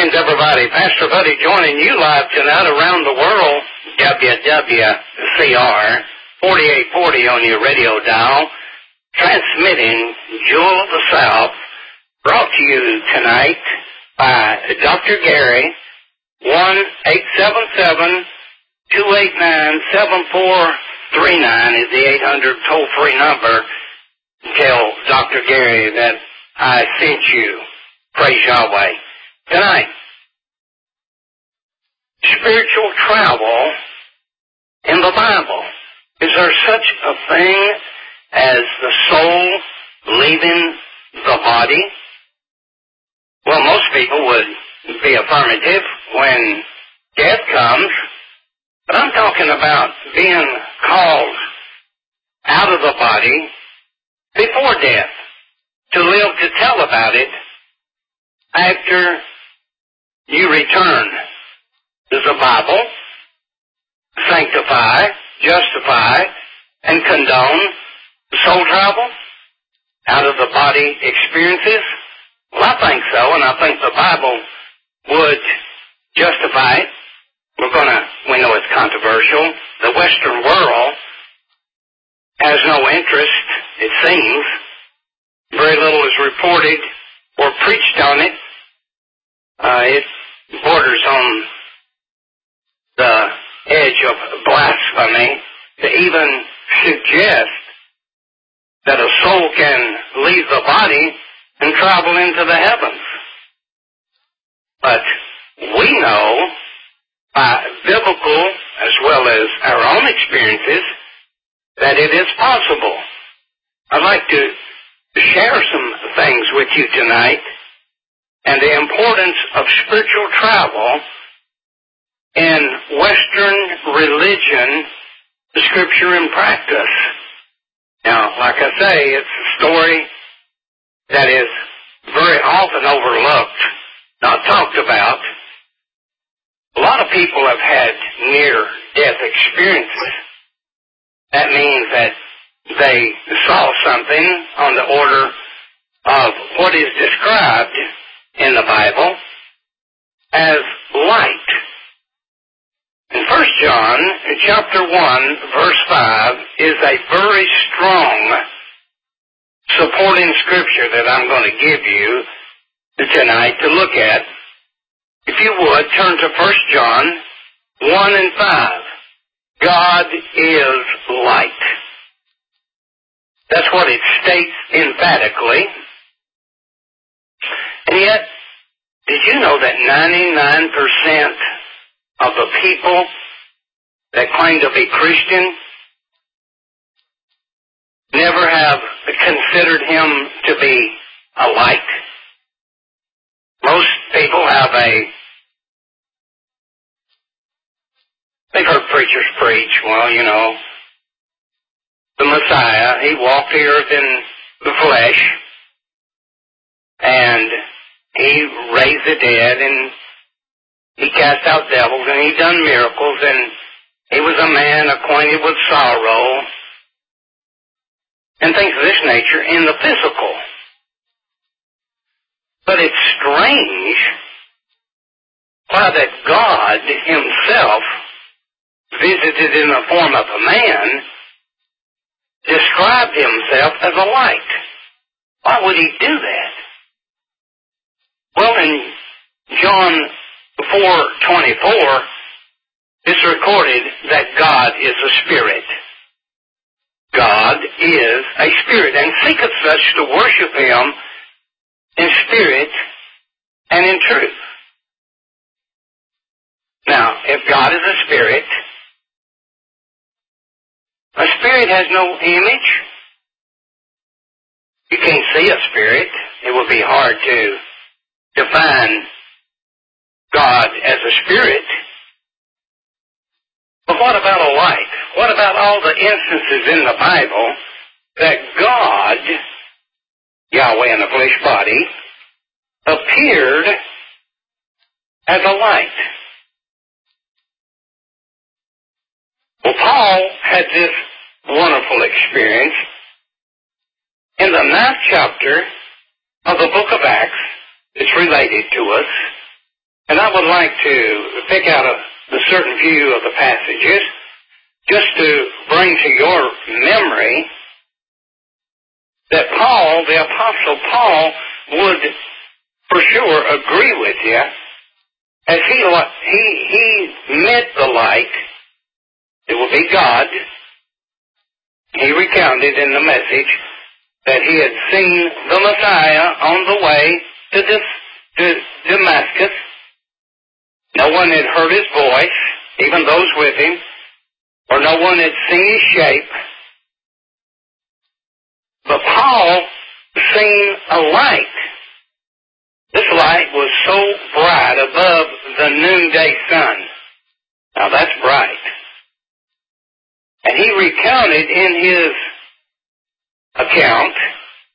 Greetings, everybody. Pastor Buddy joining you live tonight around the world. WWCR 4840 on your radio dial. Transmitting Jewel of the South. Brought to you tonight by Dr. Gary. 1-877-289-7439 is the 800 toll-free number. Tell Dr. Gary that I sent you. Praise Yahweh. Tonight, spiritual travel in the Bible. Is there such a thing as the soul leaving the body? Well, most people would be affirmative when death comes, but I'm talking about being called out of the body before death, to live to tell about it after you return. Does the Bible sanctify, justify, and condone soul travel out of the body experiences? Well, I think so, and I think the Bible would justify it. We know it's controversial. The Western world has no interest, it seems. Very little is reported or preached on it. It borders on the edge of blasphemy to even suggest that a soul can leave the body and travel into the heavens. But we know by biblical as well as our own experiences that it is possible. I'd like to share some things with you tonight and the importance of spiritual travel in Western religion, scripture, and practice. Now, like I say, it's a story that is very often overlooked, not talked about. A lot of people have had near-death experiences. That means that they saw something on the order of what is described in the Bible as light. In 1 John chapter 1, verse 5 is a very strong supporting scripture that I'm going to give you tonight to look at. If you would, turn to 1 John 1 and 5. God is light. That's what it states emphatically. And yet, did you know that 99% of the people that claim to be Christian never have considered him to be a light? Most people they've heard preachers preach, well, you know, the Messiah, he walked the earth in the flesh, and he raised the dead, and he cast out devils, and he done miracles, and he was a man acquainted with sorrow, and things of this nature in the physical. But it's strange why that God himself visited in the form of a man, described himself as a light. Why would he do that? Well, in John 4:24, it's recorded that God is a spirit. God is a spirit, and seeketh such to worship him in spirit and in truth. Now, if God is a spirit has no image. You can't see a spirit. It would be hard to define God as a spirit. But what about a light? What about all the instances in the Bible that God, Yahweh in a flesh body, appeared as a light? Well, Paul had this wonderful experience in the 9th chapter of the book of Acts. It's related to us. And I would like to pick out a certain few of the passages just to bring to your memory that Paul, the Apostle Paul, would for sure agree with you as he met the light. It will be God. He recounted in the message that he had seen the Messiah on the way to Damascus. No one had heard his voice, even those with him, or no one had seen his shape. But Paul seen a light. This light was so bright above the noonday sun. Now that's bright. And he recounted in his account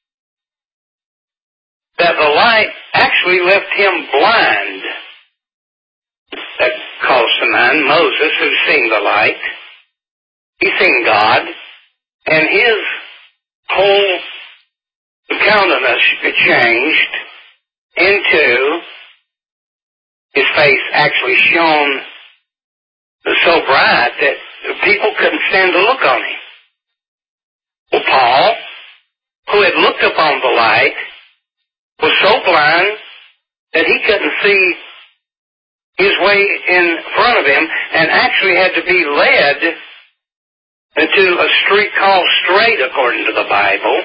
that the light actually left him blind. That calls to mind Moses, who's seen the light. He's seen God, and his whole countenance changed into his face actually shone so bright that people couldn't stand to look on him. Well, Paul, who had looked upon the light, was so blind that he couldn't see his way in front of him and actually had to be led into a street called Straight, according to the Bible,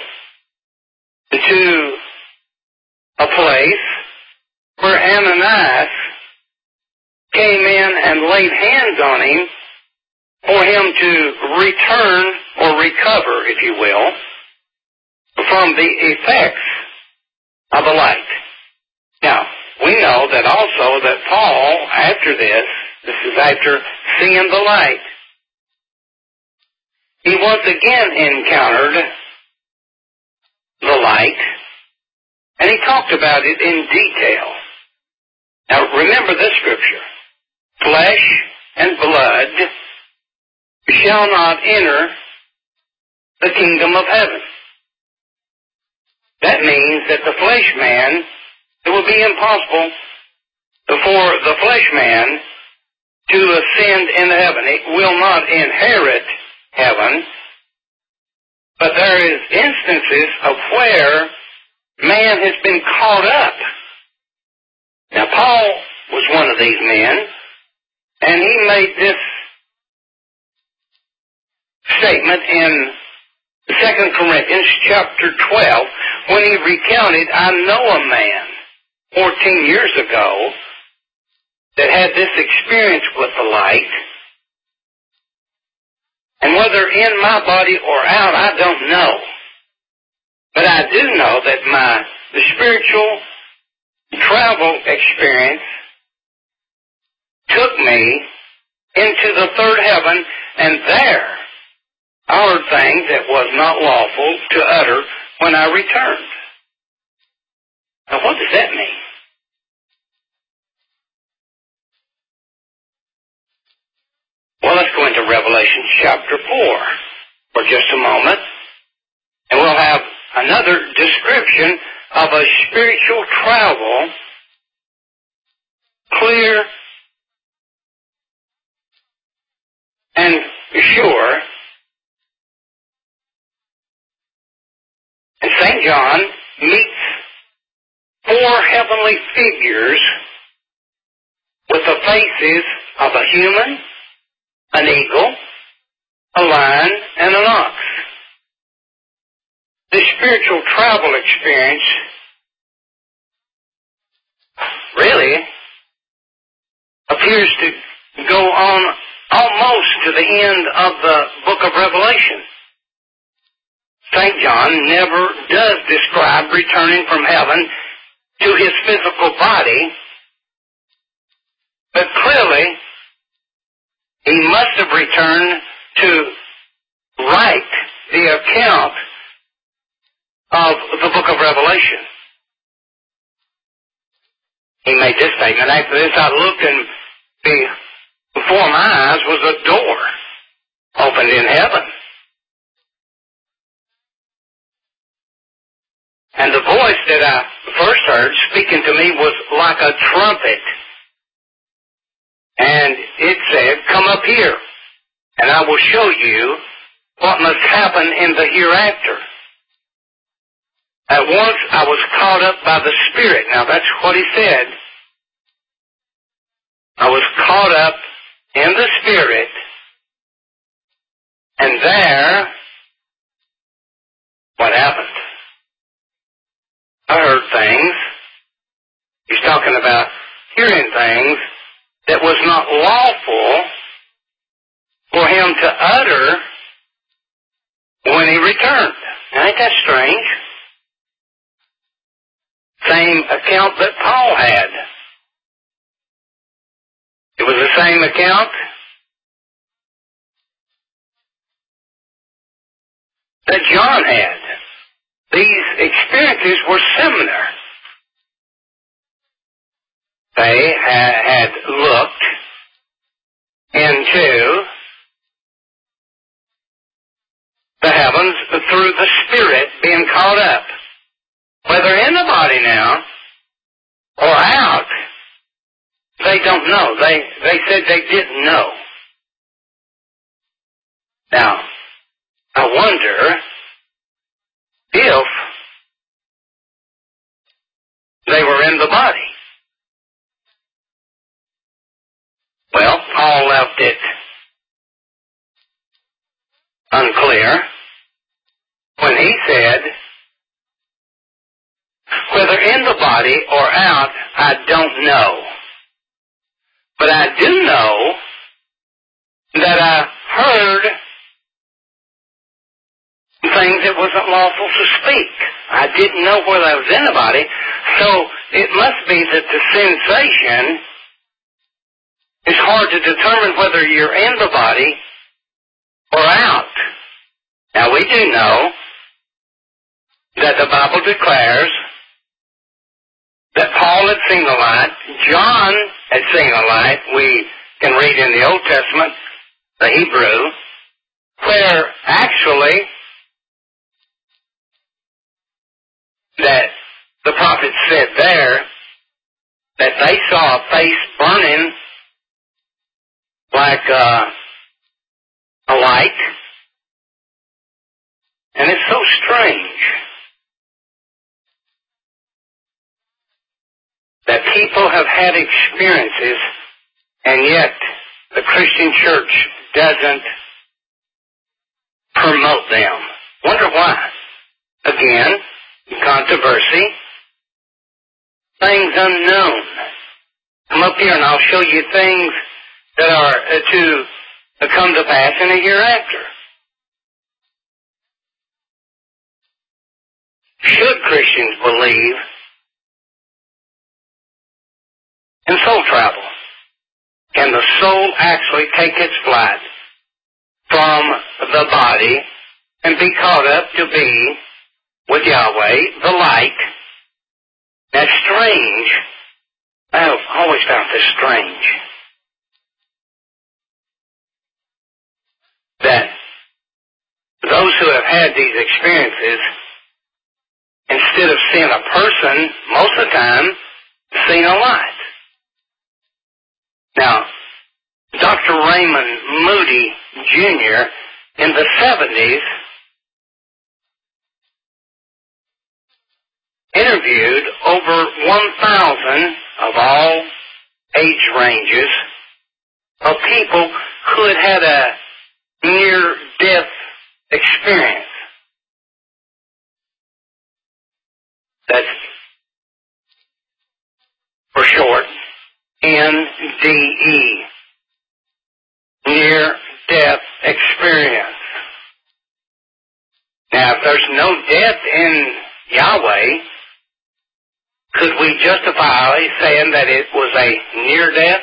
to a place where Ananias came in and laid hands on him for him to return or recover, if you will, from the effects of the light. Now, we know that also that Paul, after this is after seeing the light, he once again encountered the light, and he talked about it in detail. Now, remember this scripture. Flesh and blood shall not enter the kingdom of heaven. That means that the flesh man, it will be impossible for the flesh man to ascend into heaven. It will not inherit heaven, but there is instances of where man has been caught up. Now, Paul was one of these men, and he made this statement in 2 Corinthians chapter 12 when he recounted, I know a man 14 years ago that had this experience with the light, and whether in my body or out, I don't know. But I do know that the spiritual travel experience took me into the third heaven, and there I heard things that was not lawful to utter when I returned. Now, what does that mean? Well, let's go into Revelation chapter 4 for just a moment, and we'll have another description of a spiritual travel, clear and sure. And St. John meets four heavenly figures with the faces of a human, an eagle, a lion, and an ox. This spiritual travel experience really appears to go on almost to the end of the book of Revelation. St. John never does describe returning from heaven to his physical body, but clearly he must have returned to write the account of the book of Revelation. He made this statement, after this I looked, and before my eyes was a door opened in heaven. And the voice that I first heard speaking to me was like a trumpet And it said, come up here, and I will show you what must happen in the hereafter. At once I was caught up by the Spirit. Now that's what he said. I was caught up in the Spirit, and there, what happened? I heard things. He's talking about hearing things that was not lawful for him to utter when he returned. Now, ain't that strange? Same account that Paul had. It was the same account that John had. These experiences were similar. They had looked into the heavens through the Spirit being caught up. Whether in the body now or out, they don't know. They said they didn't know. Now, I wonder if they were in the body. Well, Paul left it unclear when he said, whether in the body or out, I don't know. But I do know that I heard things that wasn't lawful to speak. I didn't know whether I was in the body, so it must be that the sensation is hard to determine whether you're in the body or out. Now we do know that the Bible declares that Paul had seen the light, John had seen the light. We can read in the Old Testament, the Hebrew, where actually that the prophet said there that they saw a face burning like a light. And it's so strange that people have had experiences, and yet the Christian church doesn't promote them. Wonder why? Again, controversy, things unknown. Come up here and I'll show you things that are to come to pass in the hereafter. Should Christians believe in soul travel? Can the soul actually take its flight from the body and be caught up to be with Yahweh, the light? That's strange. I've always found this strange. That those who have had these experiences, instead of seeing a person, most of the time, seen a light. Now, Dr. Raymond Moody, Jr., in the 70s, interviewed over 1,000 of all age ranges of people who had had a near-death experience. That's for short, NDE, near-death experience. Now, if there's no death in Yahweh, could we justify saying that it was a near-death?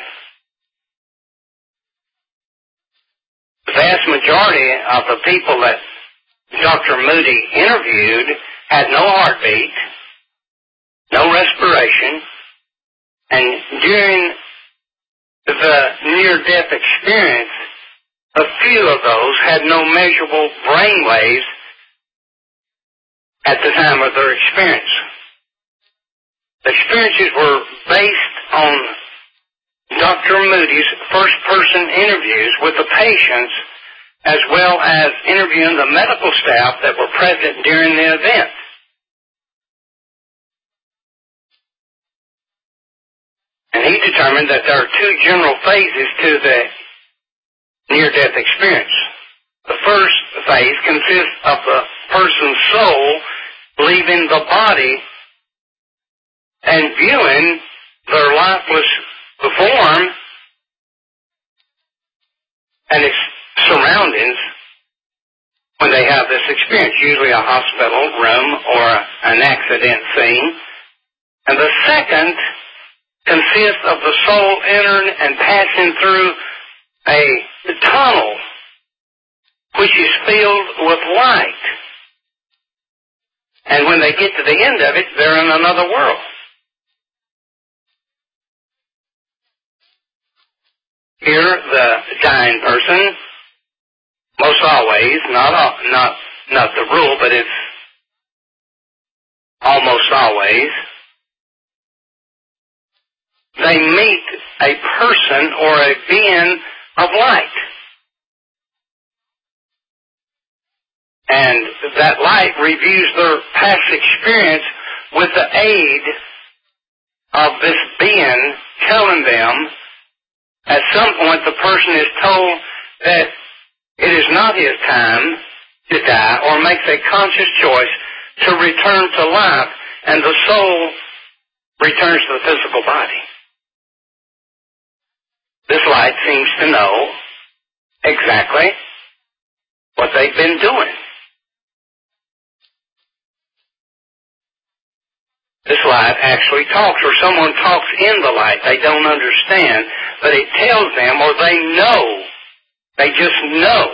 The vast majority of the people that Dr. Moody interviewed had no heartbeat, no respiration, and during the near-death experience, a few of those had no measurable brain waves at the time of their experience. The experiences were based on Dr. Moody's first-person interviews with the patients, as well as interviewing the medical staff that were present during the event. And he determined that there are two general phases to the near-death experience. The first phase consists of the person's soul leaving the body and viewing their lifeless form and its surroundings when they have this experience, usually a hospital room or an accident scene. And the second consists of the soul entering and passing through a tunnel which is filled with light. And when they get to the end of it, they're in another world. Here, the dying person, most always, not the rule, but it's almost always, they meet a person or a being of light. And that light reviews their past experience with the aid of this being telling them at some point the person is told that it is not his time to die, or makes a conscious choice to return to life, and the soul returns to the physical body. This light seems to know exactly what they've been doing. This light actually talks, or someone talks in the light. They don't understand, but it tells them, or they know, they just know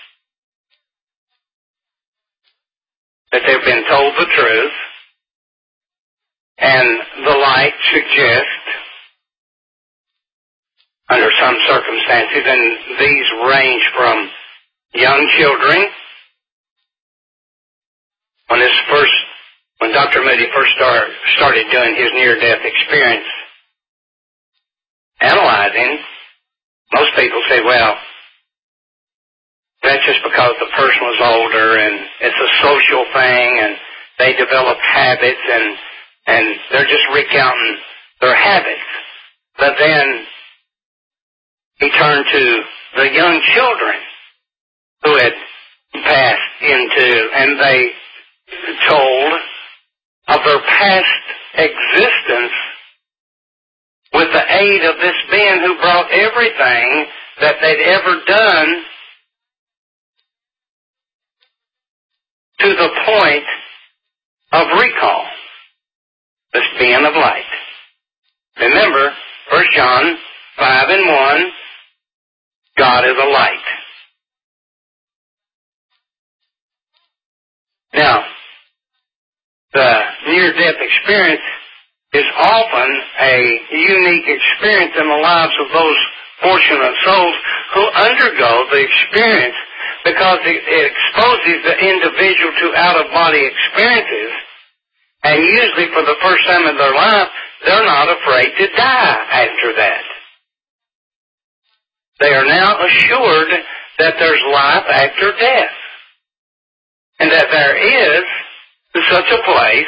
that they've been told the truth, and the light suggests, under some circumstances, and these range from young children, when Dr. Moody first started doing his near-death experience analyzing, most people say, well, that's just because the person was older and it's a social thing and they developed habits and they're just recounting their habits. But then he turned to the young children who had passed into, and they told of their past existence with the aid of this being who brought everything that they'd ever done to the point of recall. This being of light. Remember, 1 John 5:1, God is a light. Now, the near-death experience is often a unique experience in the lives of those fortunate souls who undergo the experience, because it exposes the individual to out-of-body experiences, and usually for the first time in their life, they're not afraid to die after that. They are now assured that there's life after death, and that there is such a place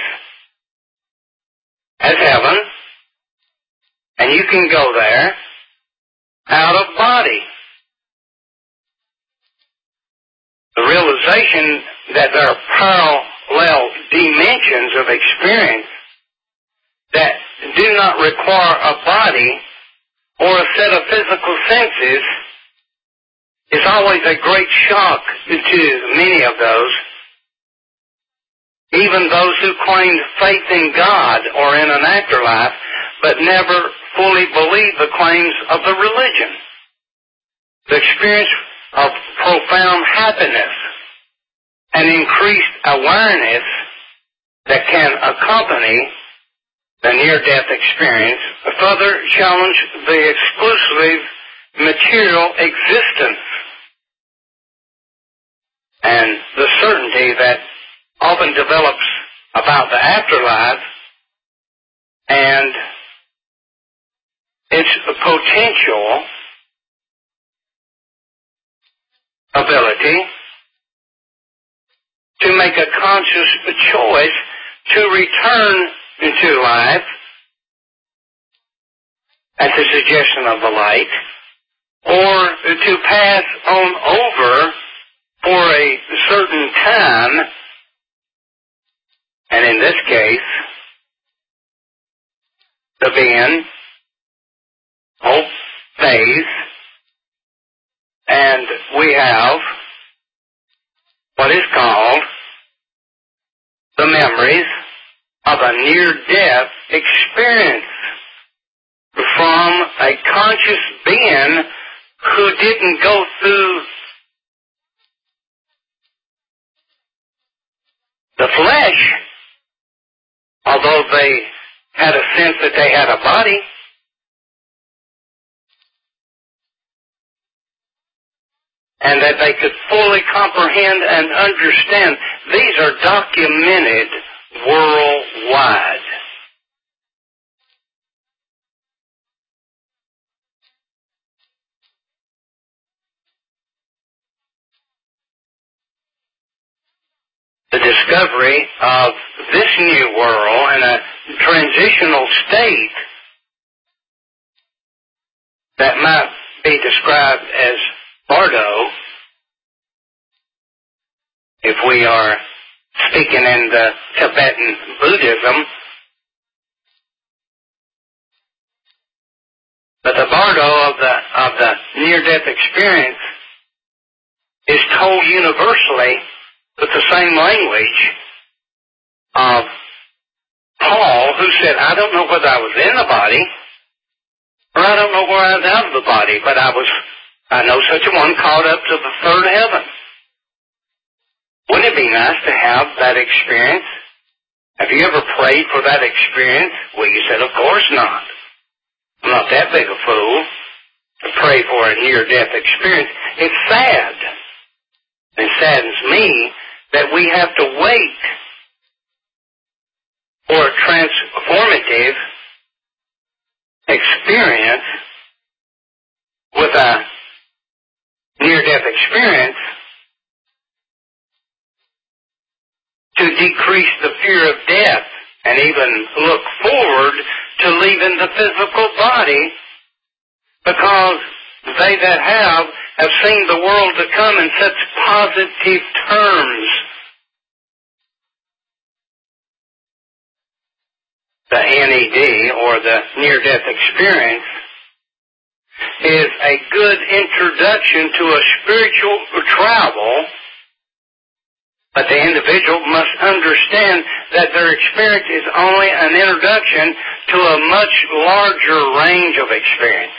as heaven, and you can go there out of body. The realization that there are parallel dimensions of experience that do not require a body or a set of physical senses is always a great shock to many of those, even those who claim faith in God or in an afterlife, but never fully believe the claims of the religion. The experience of profound happiness and increased awareness that can accompany the near-death experience further challenge the exclusive material existence and the certainty that often develops about the afterlife, and its potential ability to make a conscious choice to return into life at the suggestion of the light, or to pass on over for a certain time, and in this case, the being, hope, faith, and we have what is called the memories of a near-death experience from a conscious being who didn't go through the flesh, although they had a sense that they had a body. And that they could fully comprehend and understand. These are documented worldwide. The discovery of this new world in a transitional state that might be described as Bardo, if we are speaking in the Tibetan Buddhism, but the Bardo of the near-death experience is told universally with the same language of Paul, who said, I don't know whether I was in the body, or I don't know where I was out of the body, but I know such a one caught up to the third heaven. Wouldn't it be nice to have that experience? Have you ever prayed for that experience? Well, you said, of course not. I'm not that big a fool to pray for a near-death experience. It's sad. It saddens me that we have to wait for a transformative experience with a near-death experience to decrease the fear of death and even look forward to leaving the physical body, because they that have seen the world to come in such positive terms. The NED, or the near-death experience, is a good introduction to a spiritual travel, but the individual must understand that their experience is only an introduction to a much larger range of experience.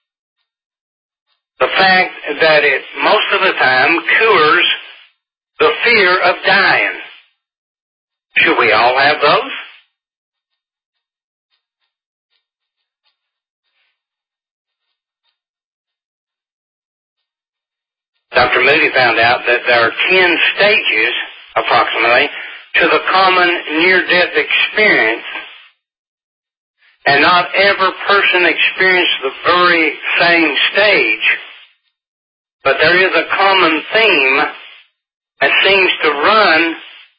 The fact that it most of the time cures the fear of dying. Should we all have those? Dr. Moody found out that there are 10 stages, approximately, to the common near-death experience, and not every person experienced the very same stage, but there is a common theme that seems to run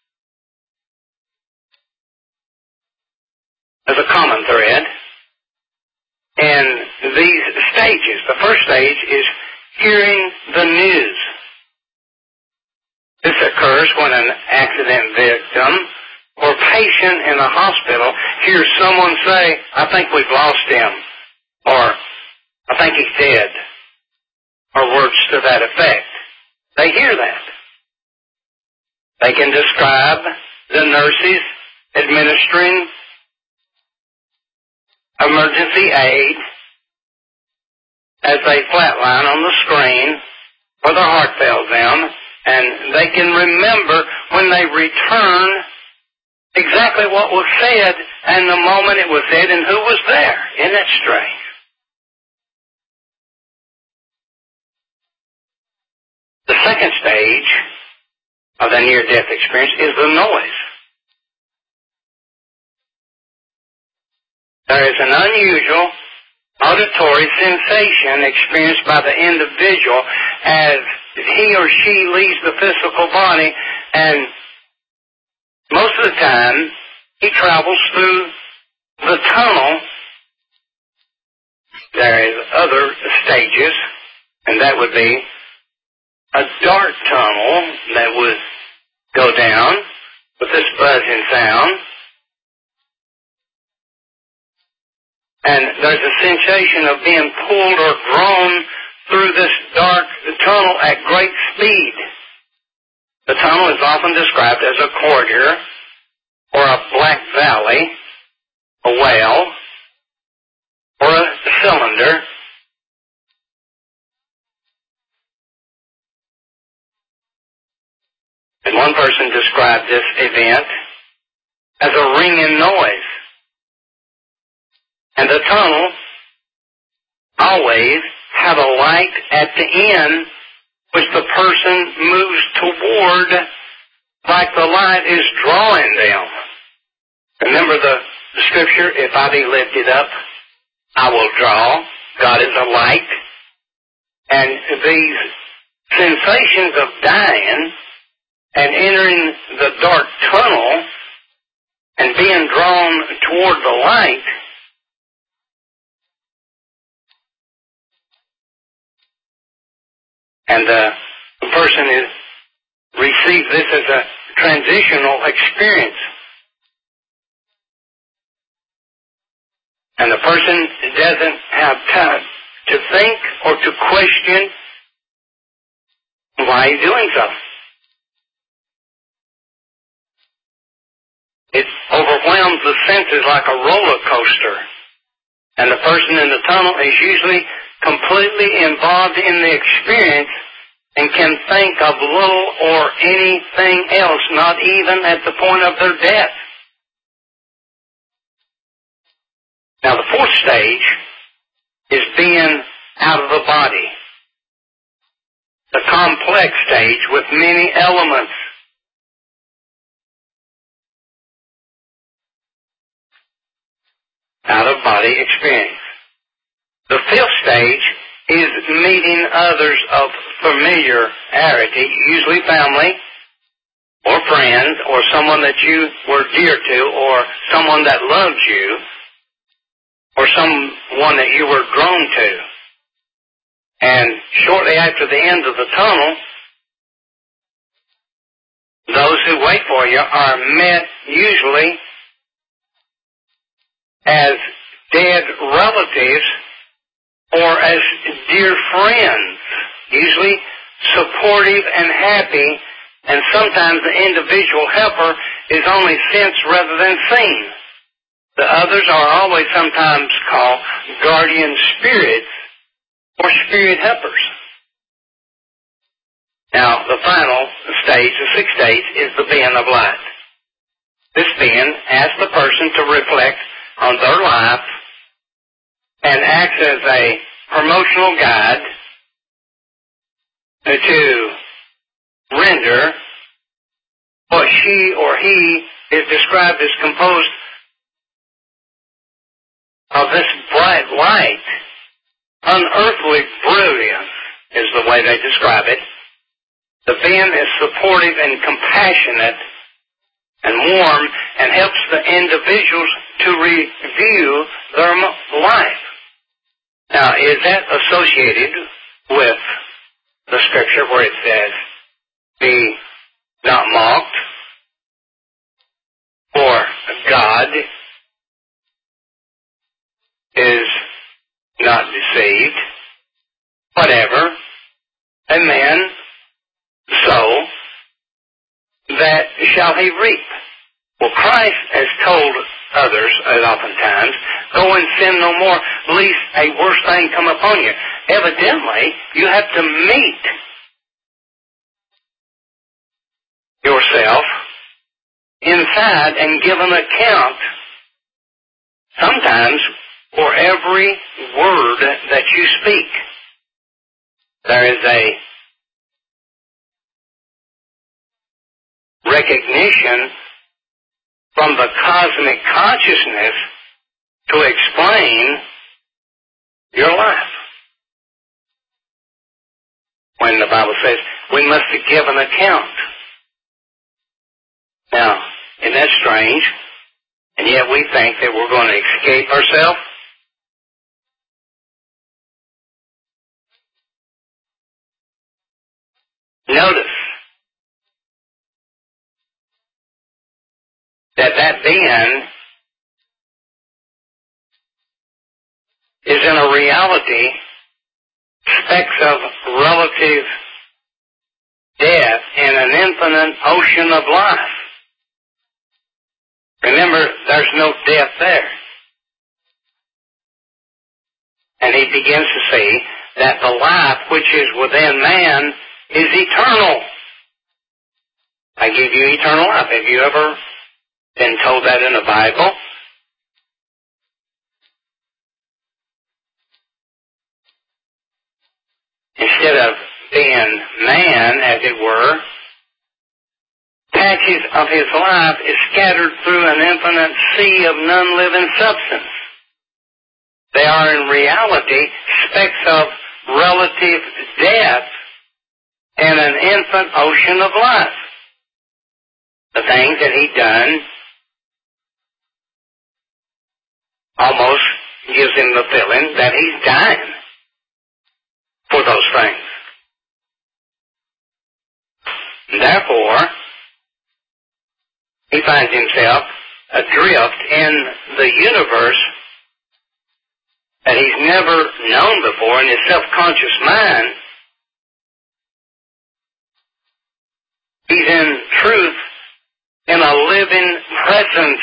as a common thread in these stages. The first stage is hearing the news. This occurs when an accident victim or patient in a hospital hears someone say, I think we've lost him, or I think he's dead, or words to that effect. They hear that. They can describe the nurses administering emergency aid as they flatline on the screen, or their heart fails them, and they can remember when they return exactly what was said and the moment it was said and who was there. Isn't that strange? The second stage of the near-death experience is the noise. There is an unusual auditory sensation experienced by the individual as he or she leaves the physical body, and most of the time he travels through the tunnel. There is other stages, and that would be a dark tunnel that would go down with this buzzing sound. And there's a sensation of being pulled or drawn through this dark tunnel at great speed. The tunnel is often described as a corridor or a black valley, a well, or a cylinder. And one person described this event as a ringing noise. And the tunnel always had a light at the end which the person moves toward, like the light is drawing them. Remember the scripture, if I be lifted up, I will draw. God is a light. And these sensations of dying and entering the dark tunnel and being drawn toward the light, and the person receives this as a transitional experience. And the person doesn't have time to think or to question why he's doing so. It overwhelms the senses like a roller coaster. And the person in the tunnel is usually completely involved in the experience and can think of little or anything else, not even at the point of their death. Now, the fourth stage is being out of the body. The complex stage with many elements. Out-of-body experience. The fifth stage is meeting others of familiarity, usually family or friends or someone that you were dear to or someone that loved you or someone that you were drawn to. And shortly after the end of the tunnel, those who wait for you are met usually as dead relatives or as dear friends, usually supportive and happy, and sometimes the individual helper is only sensed rather than seen. The others are always sometimes called guardian spirits or spirit helpers. Now, the final stage, the sixth stage, is the being of light. This being asks the person to reflect on their life and acts as a promotional guide to render what she or he is described as composed of this bright light. Unearthly brilliance is the way they describe it. The being is supportive and compassionate and warm and helps the individuals to review their life. Now, is that associated with the scripture where it says, be not mocked, for God is not deceived, whatever a man sow, that shall he reap. Well, Christ has told others, oftentimes, go and sin no more, lest a worse thing come upon you. Evidently, you have to meet yourself inside and give an account, sometimes for every word that you speak. There is a recognition from the cosmic consciousness to explain Bible says we must give an account. Now, isn't that strange? And yet we think that we're going to escape ourselves. Notice that being is in a reality specks of relative death in an infinite ocean of life. Remember, there's no death there. And he begins to see that the life which is within man is eternal. I give you eternal life. Have you ever been told that in the Bible? Instead of being man, as it were, patches of his life is scattered through an infinite sea of non-living substance. They are in reality specks of relative death in an infinite ocean of life. The things that he done almost gives him the feeling that he's dying for those things. Therefore, he finds himself adrift in the universe that he's never known before in his self-conscious mind. He's in truth in a living presence.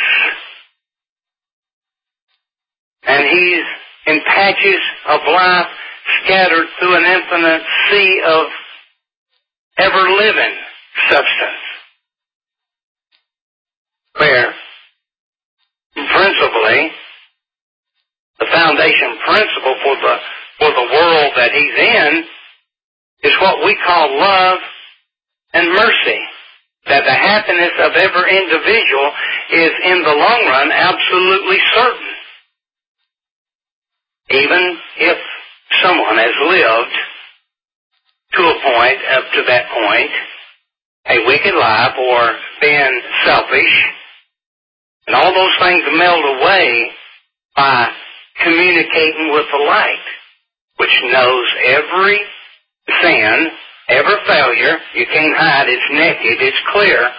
And he's in patches of life scattered through an infinite sea of ever-living substance. Where, principally, the foundation principle for the world that he's in is what we call love and mercy. That the happiness of every individual is in the long run absolutely certain. Even if someone has lived to a point, up to that point, a wicked life or been selfish, and all those things melt away by communicating with the light, which knows every sin, every failure. You can't hide. It's naked. It's clear.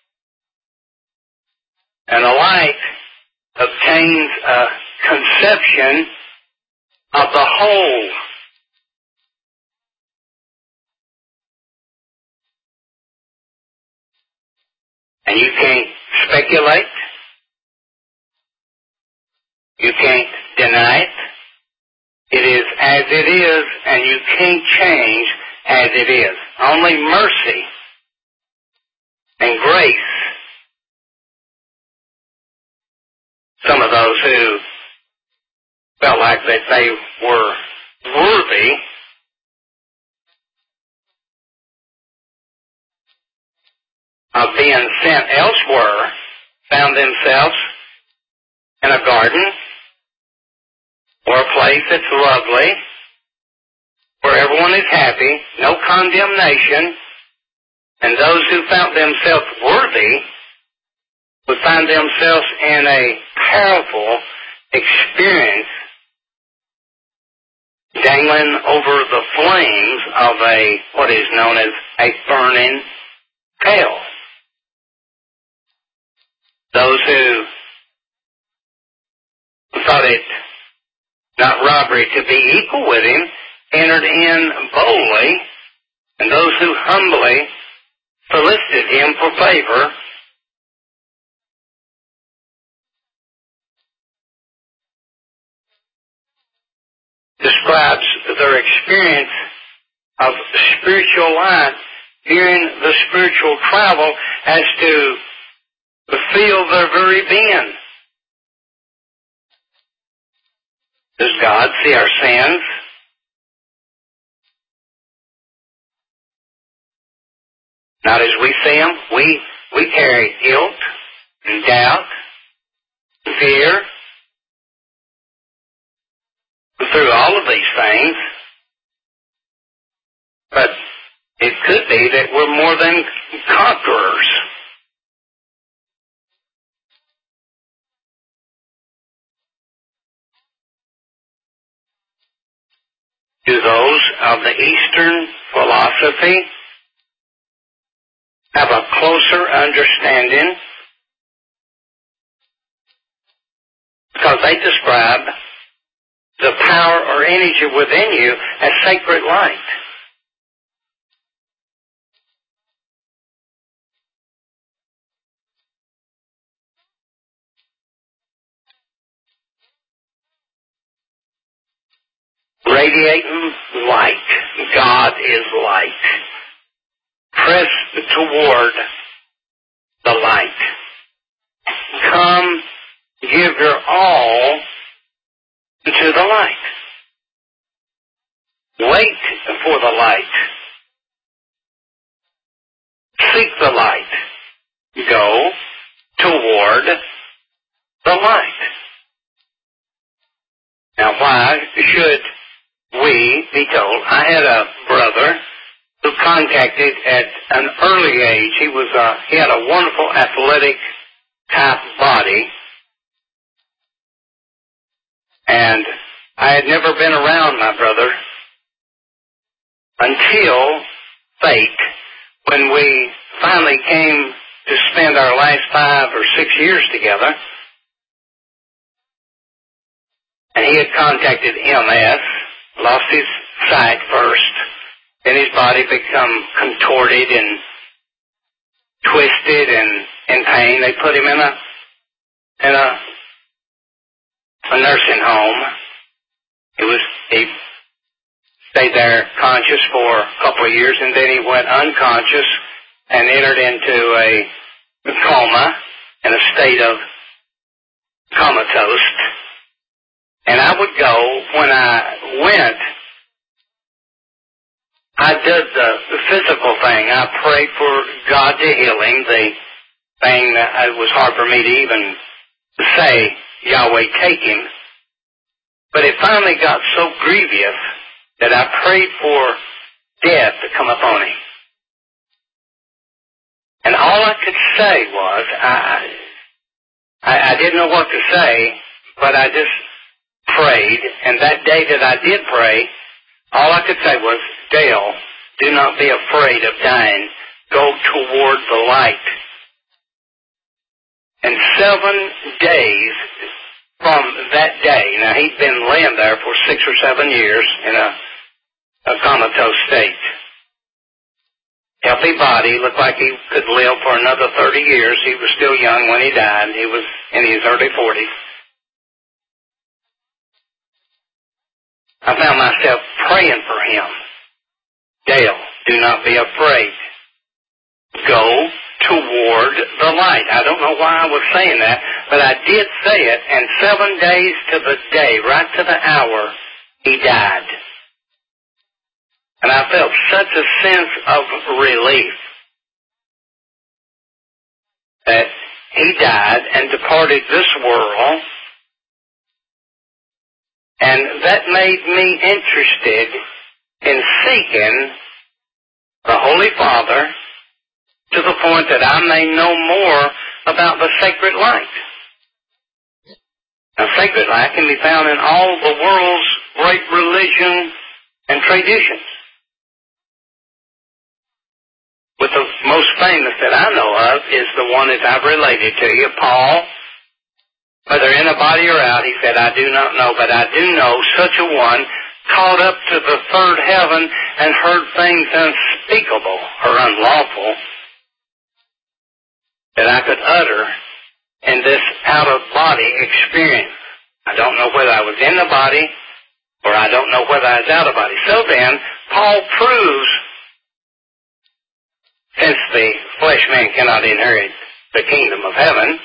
And the light obtains a conception of the whole. And you can't speculate. You can't deny it. It is as it is, and you can't change as it is. Only mercy and grace. Some of those who felt like that they were worthy of being sent elsewhere found themselves in a garden or a place that's lovely, where everyone is happy, no condemnation, and those who found themselves worthy would find themselves in a powerful experience dangling over the flames of what is known as a burning hell. Those who thought it not robbery to be equal with him entered in boldly, and those who humbly solicited him for favor describes their experience of spiritual life during the spiritual travel as to feel their very being. Does God see our sins? Not as we see them. We carry guilt and doubt, and fear. Through all of these things. But It could be that we're more than conquerors. Do those of the Eastern philosophy have a closer understanding? Because they describe the power or energy within you as sacred light. Radiating light. God is light. Press toward the light. Come, give your all to the light. Wait for the light. Seek the light. Go toward the light. Now, why should we be told? I had a brother who contacted at an early age. He had a wonderful athletic type body, and I had never been around my brother until fate, when we finally came to spend our last 5 or 6 years together. And he had contacted MS, lost his sight first, then his body become contorted and twisted and in pain. They put him in a nursing home. He stayed there conscious for a couple of years, and then he went unconscious and entered into a coma, in a state of comatose. And I would go, when I went, I did the physical thing. I prayed for God to heal him, the thing that it was hard for me to even say, Yahweh, take him. But it finally got so grievous that I prayed for death to come upon him. And all I could say was, I didn't know what to say, but I just prayed. And that day that I did pray, all I could say was, Dale, do not be afraid of dying. Go toward the light. And 7 days from that day, now he'd been laying there for 6 or 7 years in a comatose state. Healthy body, looked like he could live for another 30 years. He was still young when he died. He was in his early 40s. I found myself praying for him. Dale, do not be afraid. Go toward the light. I don't know why I was saying that, but I did say it, and 7 days to the day, right to the hour, he died. And I felt such a sense of relief that he died and departed this world, and that made me interested in seeking the Holy Father to the point that I may know more about the sacred light. Now, sacred light can be found in all the world's great religion and traditions. But the most famous that I know of is the one that I've related to you, Paul. Whether in a body or out, he said, I do not know, but I do know such a one caught up to the third heaven and heard things unspeakable or unlawful that I could utter in this out-of-body experience. I don't know whether I was in the body or I don't know whether I was out of body. So then, Paul proves, since the flesh man cannot inherit the kingdom of heaven,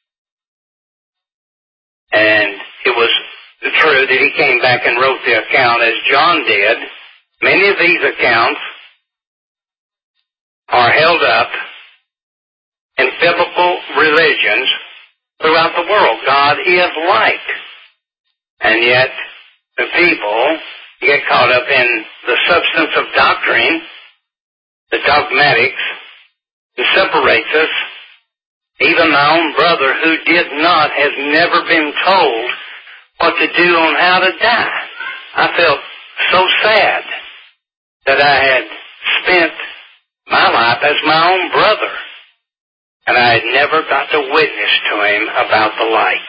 and it was true that he came back and wrote the account as John did. Many of these accounts are held up in biblical religions throughout the world. God is light. And yet the people get caught up in the substance of doctrine the dogmatics, and separates us. Even my own brother, who did not, has never been told what to do on how to die. I felt so sad that I had spent my life as my own brother, and I had never got to witness to him about the light.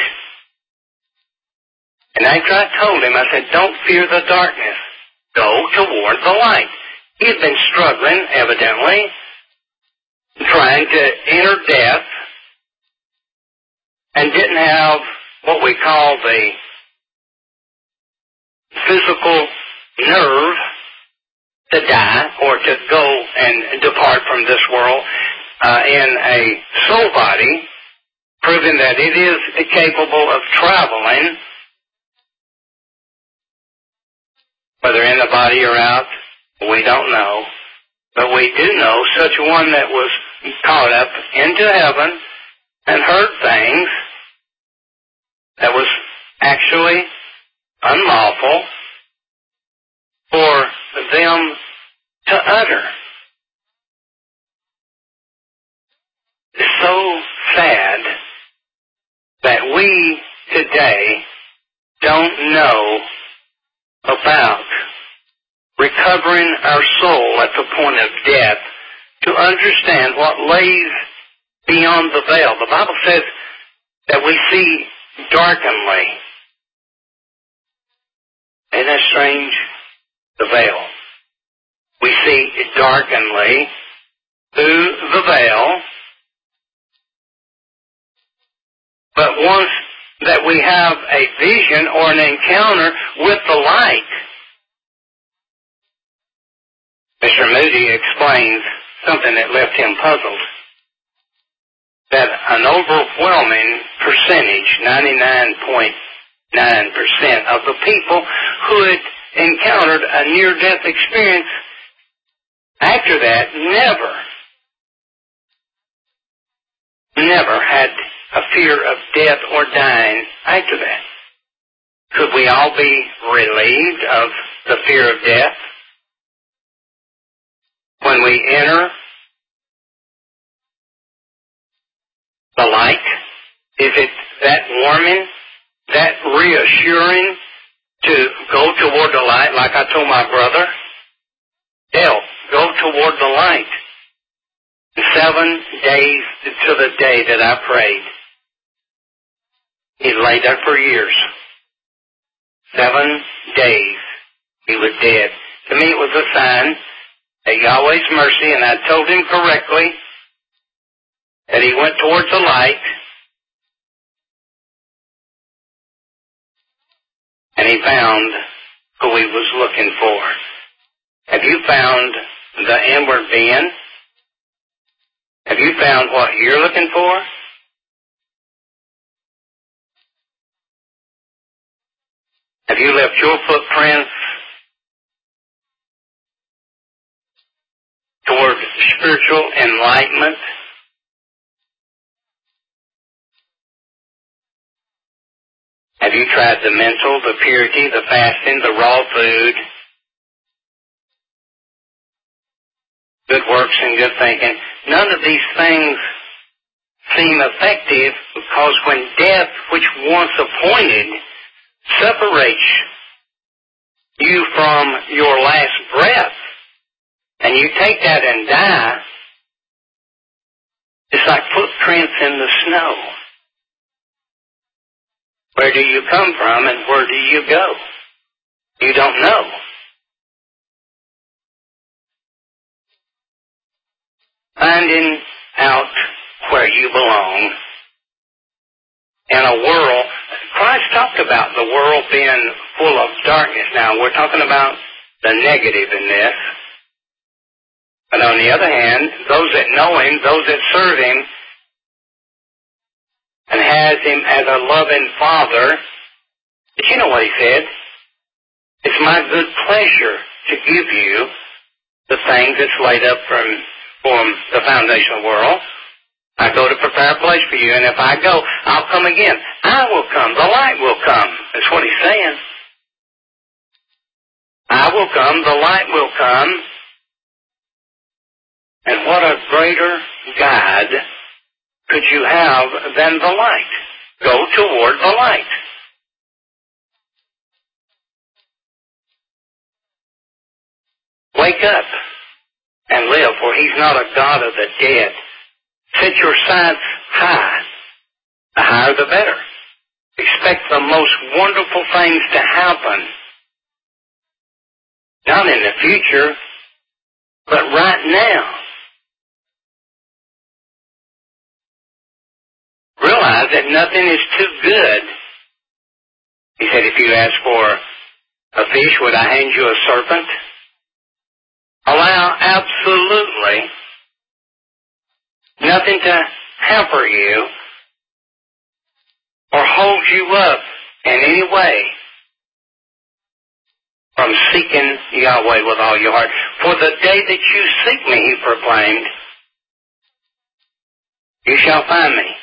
And after I told him, I said, don't fear the darkness. Go toward the light. He had been struggling, evidently, trying to enter death, and didn't have what we call the physical nerve to die or to go and depart from this world in a soul body, proving that it is capable of traveling, whether in the body or out, we don't know. But we do know such a one that was caught up into heaven and heard things that was actually unlawful for them to utter. It's so sad that we today don't know about recovering our soul at the point of death to understand what lays beyond the veil. The Bible says that we see darkenly. Isn't that strange? The veil. We see darkenly through the veil, but once that we have a vision or an encounter with the light, Mr. Moody explains something that left him puzzled. That an overwhelming percentage, 99.9% of the people who had encountered a near-death experience after that never had a fear of death or dying after that. Could we all be relieved of the fear of death when we enter the light? Is it that warming, that reassuring to go toward the light, like I told my brother? Dale, go toward the light. 7 days to the day that I prayed, he lay there for years. 7 days he was dead. To me it was a sign that Yahweh's mercy, and I told him correctly that he went towards the light, and he found who he was looking for. Have you found the inward being? Have you found what you're looking for? Have you left your footprints toward spiritual enlightenment? Have you tried the mental, the purity, the fasting, the raw food, good works and good thinking? None of these things seem effective, because when death, which once appointed, separates you from your last breath, and you take that and die, it's like footprints in the snow. Where do you come from and where do you go? You don't know. Finding out where you belong in a world. Christ talked about the world being full of darkness. Now, we're talking about the negative in this. But on the other hand, those that know him, those that serve him, and has him as a loving Father, did you know what he said? It's my good pleasure to give you the things that's laid up from the foundation of the world. I go to prepare a place for you, and if I go, I'll come again. I will come. The light will come. That's what he's saying. I will come. The light will come. And what a greater guide could you have than the light? Go toward the light. Wake up and live, for He's not a God of the dead. Set your sights high. The higher the better. Expect the most wonderful things to happen. Not in the future, but right now. Realize that nothing is too good. He said, if you ask for a fish, would I hand you a serpent? Allow absolutely nothing to hamper you or hold you up in any way from seeking Yahweh with all your heart. For the day that you seek me, He proclaimed, you shall find me.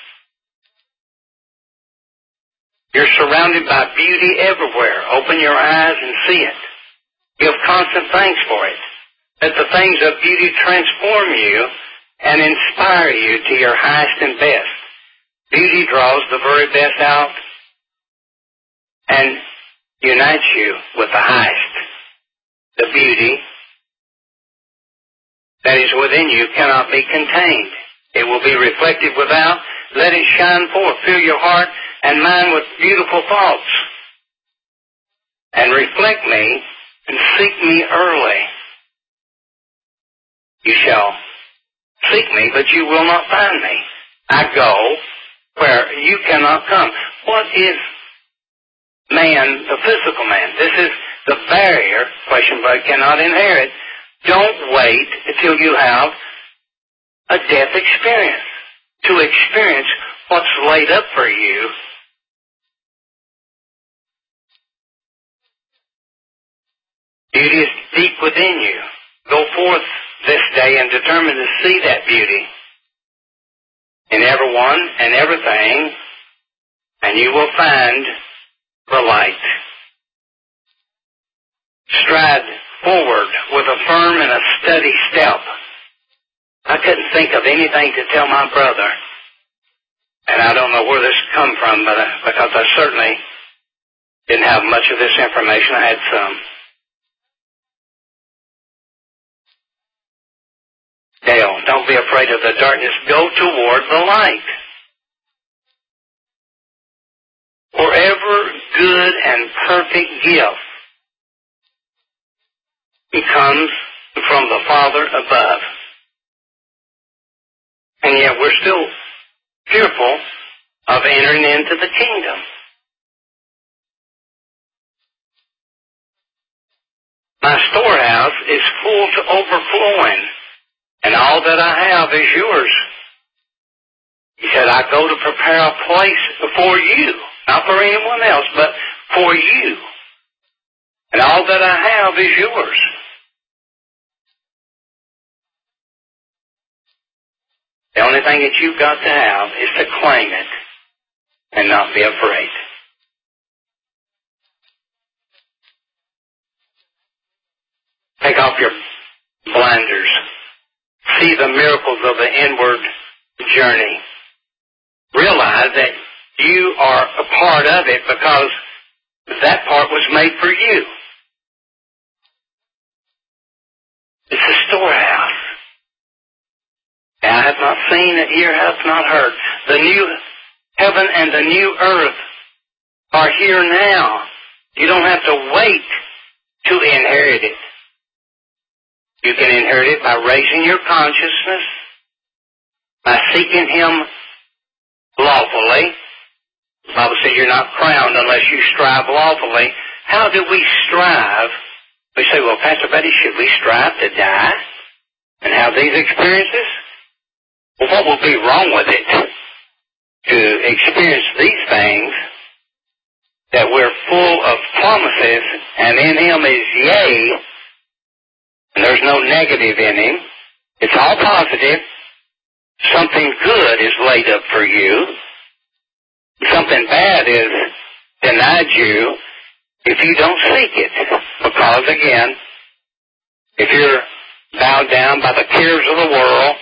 You're surrounded by beauty everywhere. Open your eyes and see it. Give constant thanks for it. Let the things of beauty transform you and inspire you to your highest and best. Beauty draws the very best out and unites you with the highest. The beauty that is within you cannot be contained. It will be reflected without. Let it shine forth. Fill your heart and mind with beautiful thoughts. And reflect me and seek me early. You shall seek me, but you will not find me. I go where you cannot come. What is man, the physical man? This is the barrier, flesh and blood cannot inherit. Don't wait until you have a death experience to experience what's laid up for you. Beauty is deep within you. Go forth this day and determine to see that beauty in everyone and everything, and you will find the light. Stride forward with a firm and a steady step. I couldn't think of anything to tell my brother, and I don't know where this come from, but because I certainly didn't have much of this information. I had some. Dale, don't be afraid of the darkness. Go toward the light. Forever good and perfect gift, it comes from the Father above. And yet we're still fearful of entering into the kingdom. My storehouse is full to overflowing, and all that I have is yours. He said, I go to prepare a place for you, not for anyone else, but for you. And all that I have is yours. The only thing that you've got to have is to claim it and not be afraid. Take off your blinders. See the miracles of the inward journey. Realize that you are a part of it because that part was made for you. It's a storehouse. Eye hath not seen, ear hath not heard. The new heaven and the new earth are here now. You don't have to wait to inherit it. You can inherit it by raising your consciousness, by seeking Him lawfully. The Bible says you're not crowned unless you strive lawfully. How do we strive? We say, well, Pastor Betty, should we strive to die and have these experiences? Well, what would be wrong with it to experience these things that we're full of promises and in Him is yea, and there's no negative in Him. It's all positive. Something good is laid up for you. Something bad is denied you if you don't seek it. Because, again, if you're bowed down by the cares of the world,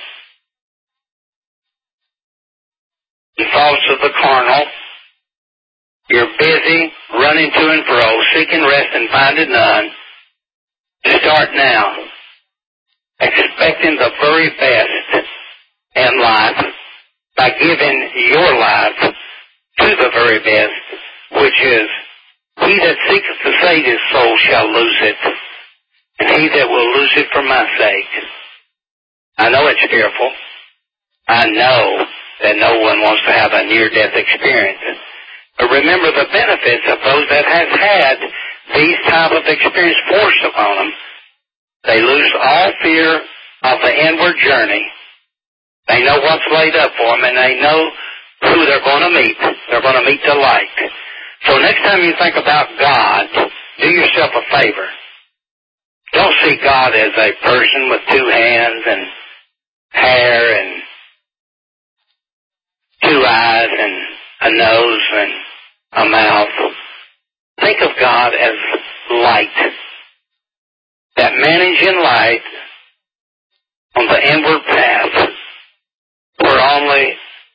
and thoughts of the carnal. You're busy running to and fro, seeking rest and finding none. Start now, expecting the very best in life by giving your life to the very best, which is, he that seeketh to save his soul shall lose it, and he that will lose it for my sake. I know it's fearful. I know that no one wants to have a near-death experience. But remember the benefits of those that have had these type of experience forced upon them. They lose all fear of the inward journey. They know what's laid up for them, and they know who they're going to meet. They're going to meet the light. So next time you think about God, do yourself a favor. Don't see God as a person with two hands and hair and two eyes and a nose and a mouth. Think of God as light. That managing light on the inward path where only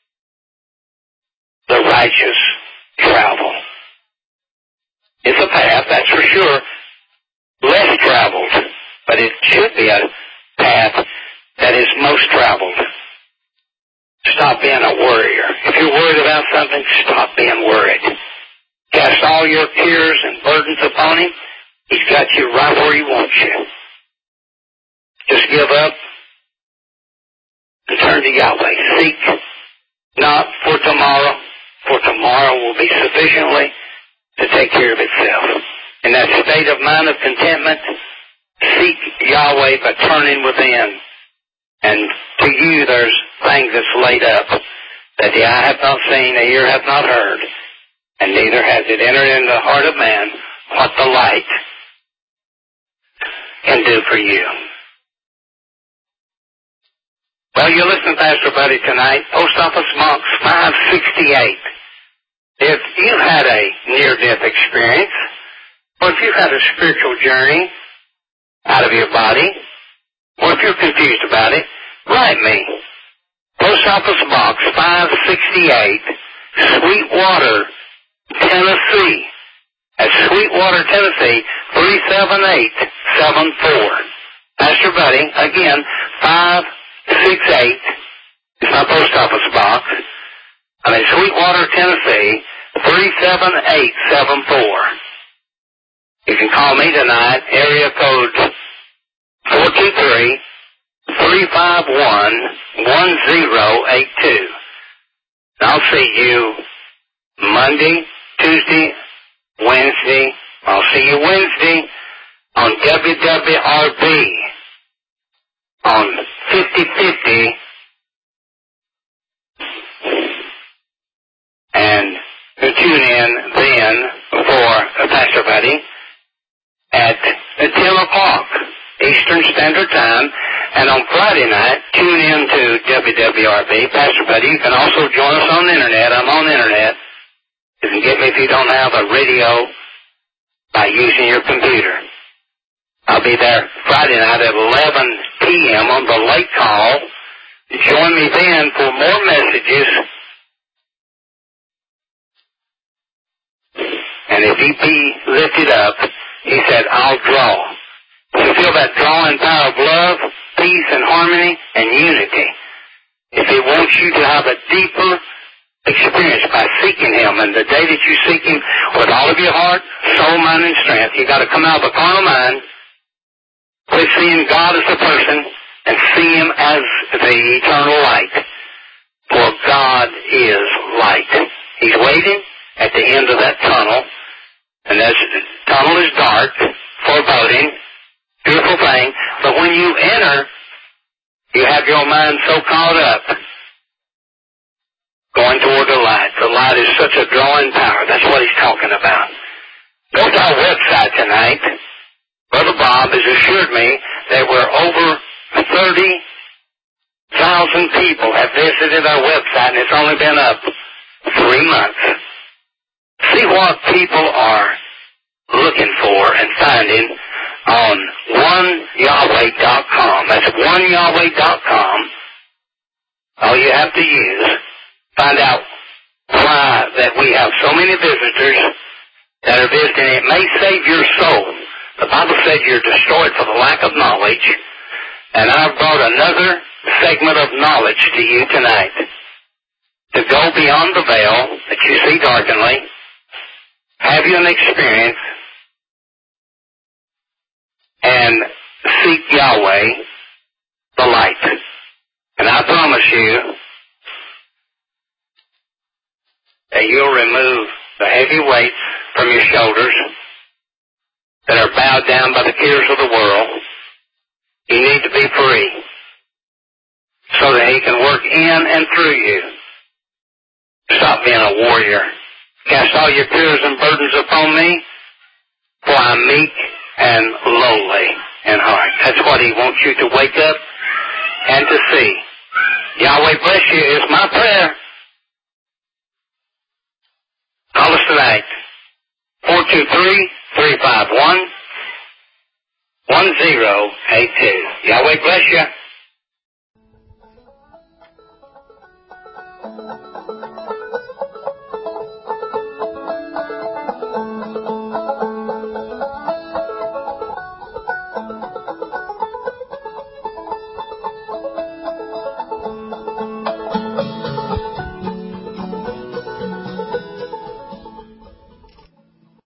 the righteous travel. It's a path, that's for sure, less traveled, but it should be a path that is most traveled. Stop being a worrier. If you're worried about something, stop being worried. Cast all your cares and burdens upon him. He's got you right where he wants you. Just give up and turn to Yahweh. Seek not for tomorrow will be sufficiently to take care of itself. In that state of mind of contentment, seek Yahweh by turning within. And to you there's things that's laid up that the eye hath not seen, the ear hath not heard, and neither has it entered into the heart of man what the light can do for you. Well, you're listening to Pastor Buddy tonight, Post Office Box 568. If you've had a near-death experience, or if you've had a spiritual journey out of your body, or if you're confused about it, write me. Post Office Box 568, Sweetwater, Tennessee. That's Sweetwater, Tennessee, 37874. Pastor Buddy, again, 568 is my post office box. I'm in Sweetwater, Tennessee, 37874. You can call me tonight, area code 423-351-1082. I'll see you Monday, Tuesday, Wednesday. I'll see you Wednesday on WWRB on 5050. And tune in then for Pastor Buddy at 10 o'clock Eastern Standard Time. And on Friday night, tune in to WWRB, Pastor Buddy. You can also join us on the Internet. I'm on the Internet. You can get me if you don't have a radio by using your computer. I'll be there Friday night at 11 p.m. on the late call. Join me then for more messages. And if he be lifted up, he said, I'll draw. You feel that drawing power of love, peace, and harmony, and unity. If he wants you to have a deeper experience by seeking him, and the day that you seek him with all of your heart, soul, mind, and strength, you got to come out of the carnal mind, quit seeing God as a person, and see him as the eternal light. For God is light. He's waiting at the end of that tunnel, and that tunnel is dark, foreboding, beautiful thing, but when you enter, you have your mind so caught up, going toward the light. The light is such a drawing power. That's what he's talking about. Go to our website tonight. Brother Bob has assured me that we're over 30,000 people have visited our website, and it's only been up 3 months. See what people are looking for and finding on oneyahweh.com. That's oneyahweh.com. All you have to use, find out why that we have so many visitors that are visiting. It may save your soul. The Bible says you're destroyed for the lack of knowledge. And I've brought another segment of knowledge to you tonight. To go beyond the veil that you see darkenly, have you an experience, and seek Yahweh, the light. And I promise you that you'll remove the heavy weights from your shoulders that are bowed down by the cares of the world. You need to be free so that He can work in and through you. Stop being a warrior. Cast all your cares and burdens upon me, for I'm meek and lowly in heart. That's what He wants you to wake up and to see. Yahweh bless you is my prayer. Call us tonight. 423-351-1082. Yahweh bless you.